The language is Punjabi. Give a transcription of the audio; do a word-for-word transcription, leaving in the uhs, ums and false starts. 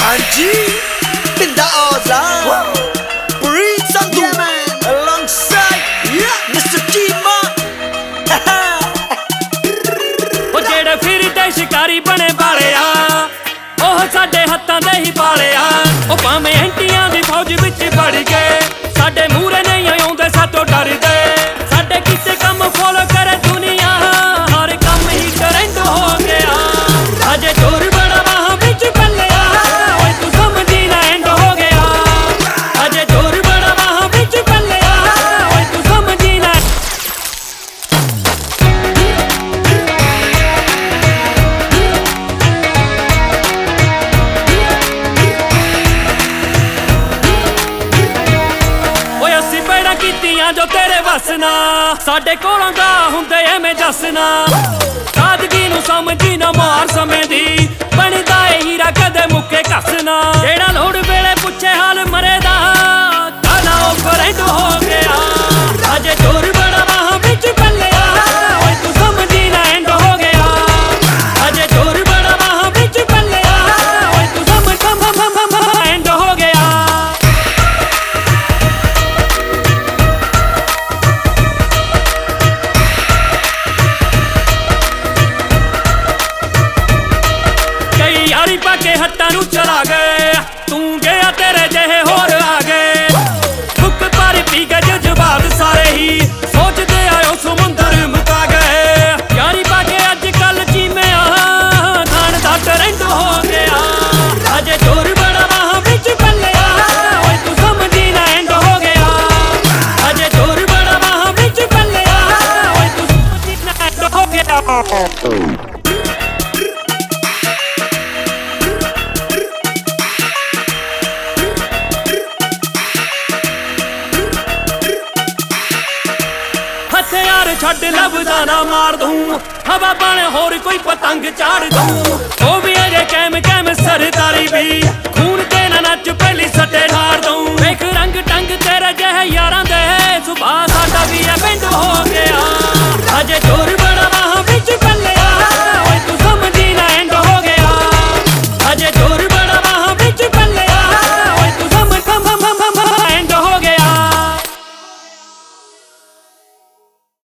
Anji, Binda Oza, Breed Sandu, yeah, man. Alongside, yeah, Mister Kima. ਉਹ ਜਿਹੜੇ ਫਿਰਦੇ ਸ਼ਿਕਾਰੀ ਬਣੇ ਵਾਲੇ ਆ ਉਹ ਸਾਡੇ ਹੱਥਾਂ ਦੇ ਹੀ ਪਾਲੇ ਆ। ਉਹ ਭਾਵੇਂ ਐਂਟੀਆਂ ਦੀ ਫੌਜ ਵਿੱਚ ਵੜ ਗਏ ਸਾਡੇ ਮੂਹਰੇ ਨਹੀਂ ਆਉਂਦੇ ਸਾਤੋਂ ਡਰਦੇ। ਸਾਡੇ ਕੀਤੇ ਕੰਮ ਫੋਲੋ ਕਰੇ ਦੁਨੀਆ ਹਰ ਕੰਮ ਹੀ ਟਰੈਂਡ ਹੋ ਗਿਆ। ਅਜੇ ਜ਼ੋਰ ਬੜਾ ਬਾਹਾਂ ਵਿੱਚ ਪੱਲਿਆ ਓਏ ਤੂੰ ਸਮਝੀ ਨਾ ਐਂਡ ਹੋ ਗਿਆ। ਅਜੇ ਜ਼ੋਰ ਬੜਾ ਬਾਹਾਂ ਵਿੱਚ ਪੱਲਿਆ ਓਏ ਤੂੰ ਸਮਝੀ ਨਾ। ਕੀਤੀਆਂ ਜੋ ਤੇਰੇ ਵਸ ਨਾ ਸਾਡੇ ਕੋਲੋਂ ਗਾ ਹੁੰਦੇ ਐਵੇਂ ਜਸਨਾ। ਸਾਦਗੀ ਨੂੰ ਸਮਝੀ ਨਾ ਮਾਰ ਸਮੇਂ ਦੀ ਬਣਦਾ ਏ ਹੀਰਾ ਕਦੇ ਮੁੱਕੇ ਘਸਨਾ। ਜਿਹੜਾ ਲੋੜ ਵੇਲੇ ਪੁੱਛੇ ਹਾਲ ਮਰੇ ਦਾ ਕਾਲਾ ਉਹ ਫਰੈਂਡ ਹੋ ਗਿਆ। ਅਜੇ ਜ਼ੋਰ ਬੜਾ ਬਾਹਾਂ ਵਿੱਚ ਪੱਲਿਆ ਓਏ ਤੂੰ ਸਮਝੀ ਨਾ ਐਂਡ ਹੋ ਗਿਆ। ਅਜੇ ਜ਼ੋਰ ਬੜਾ ਬਾਹਾਂ ਵਿੱਚ ਪੱਲਿਆ ਓਏ ਤੂੰ ਸਮਝ ਐਂਡ ਹੋ ਗਿਆ। ਯਾਰੀ ਪਾ ਕੇ ਹੱਟਾਂ ਨੂੰ ਚਲਾ ਗਏ ਤੂੰ ਗਿਆ ਤੇਰੇ ਜਿਹੇ ਹੋਰ ਆ ਗਏ। ਫੁੱਕ ਪਰ ਪੀ ਕੇ ਜਜ਼ਬਾਤ ਸਾਰੇ ਹੀ ਸੋਚਦੇ ਆਇਓ ਸਮੁੰਦਰ ਮੁਕਾ ਗਏ। ਯਾਰੀ ਪਾ ਕੇ ਅੱਜ ਕੱਲ ਚੀਮਿਆ ਖਾਣ ਦਾ ਟਰੈਂਡ ਹੋ ਗਿਆ। ਅਜੇ ਜ਼ੋਰ ਬੜਾ ਬਾਹਾਂ ਵਿੱਚ ਪੱਲਿਆ ਓਏ ਤੂੰ ਸਮਝੀ ਨਾ ਐਂਡ ਹੋ ਗਿਆ। ਅਜੇ ਜ਼ੋਰ ਬੜਾ ਬਾਹਾਂ ਵਿੱਚ ਪੱਲਿਆ ਓਏ ਤੂੰ ਸਮਝੀ ਨਾ ਐਂਡ ਹੋ ਗਿਆ। ਹਥਿਆਰ ਛੱਡ ਲੱਭਦਾ ਨਾ ਮਾਰ ਦੂੰ ਹਵਾ ਬਣ ਹੋਰ ਕੋਈ ਪਤੰਗ ਚਾੜ ਦੂੰ। ਉਹ ਵੀ ਅਜੇ ਕੈਮ ਕੈਮ ਸਰਦਾਰੀ ਵੀ ਖੂਨ ਤੇ ਨਾ ਨੱਚ ਪਹਿਲੀ ਸੱਟ